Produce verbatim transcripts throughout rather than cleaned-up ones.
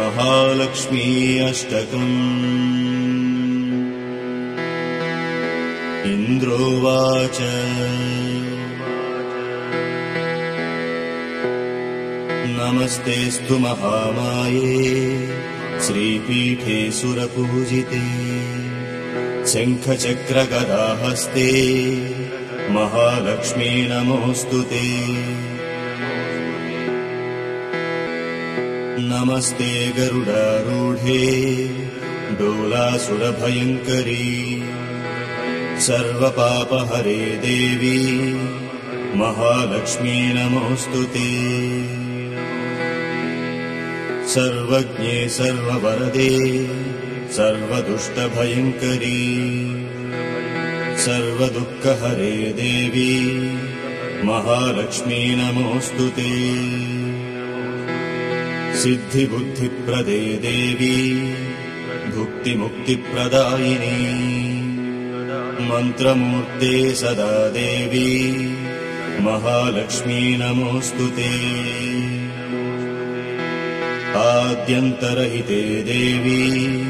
महालक्ष्मी अष्टकम्। इन्द्रोवाच नमस्तेऽस्तु महामाये श्रीपीठे सुरपूजिते शङ्खचक्रगदाहस्ते महालक्ष्मी नमोऽस्तु ते। नमस्ते गरुडारूढे डोलासुरभयङ्करी सर्वपापहरे देवी महालक्ष्मी नमोऽस्तु ते। सर्वज्ञे सर्ववरदे सर्वदुष्टभयङ्करी सर्वदुःखहरे देवी महालक्ष्मी नमोऽस्तु ते। सिद्धिबुद्धिप्रदे देवी भुक्तिमुक्तिप्रदायिनी मन्त्रमूर्ते सदा देवी महालक्ष्मी नमोऽस्तु ते। आद्यन्तरहिते देवी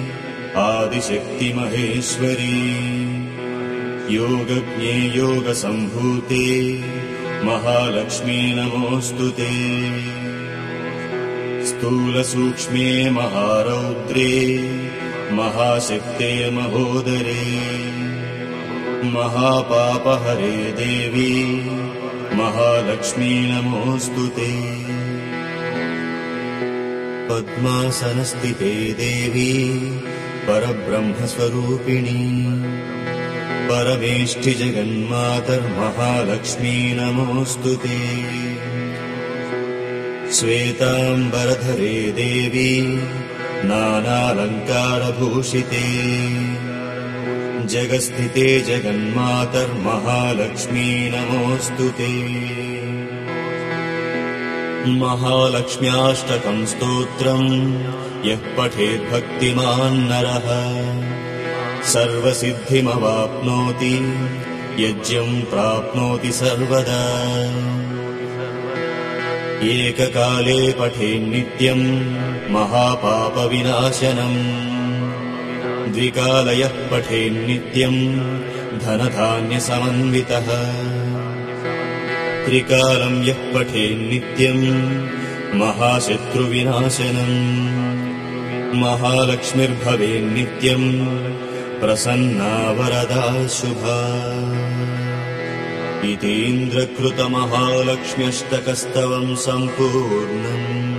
आदिशक्तिमहेश्वरी योगज्ञे योगसम्भूते महालक्ष्मी नमोऽस्तु ते। स्थूलसूक्ष्मे महारौद्रे महाशक्ते महोदरे महापापहरे देवी महालक्ष्मी नमोऽस्तु ते। पद्मासनस्थिते देवी परब्रह्मस्वरूपिणी परमेष्ठि जगन्मातर्महालक्ष्मी नमोऽस्तु ते। श्वेताम्बरधरे देवी नानालङ्कारभूषिते जगस्थिते जगन्मातर्महालक्ष्मी नमोऽस्तु ते। महालक्ष्म्याष्टकम् स्तोत्रम् यः पठेद्भक्तिमान् नरः सर्वसिद्धिमवाप्नोति यज्ञम् प्राप्नोति सर्वदा। एककाले पठेन्नित्यम् महापापविनाशनम् द्विकालयः पठेन्नित्यम् धनधान्यसमन्वितः त्रिकालम् यः पठेन्नित्यम् महाशत्रुविनाशनम् महालक्ष्मीर्भवेन्नित्यम् प्रसन्ना वरदा शुभा। इतीन्द्रकृतमहालक्ष्म्यष्टकस्तवम् सम्पूर्णम्।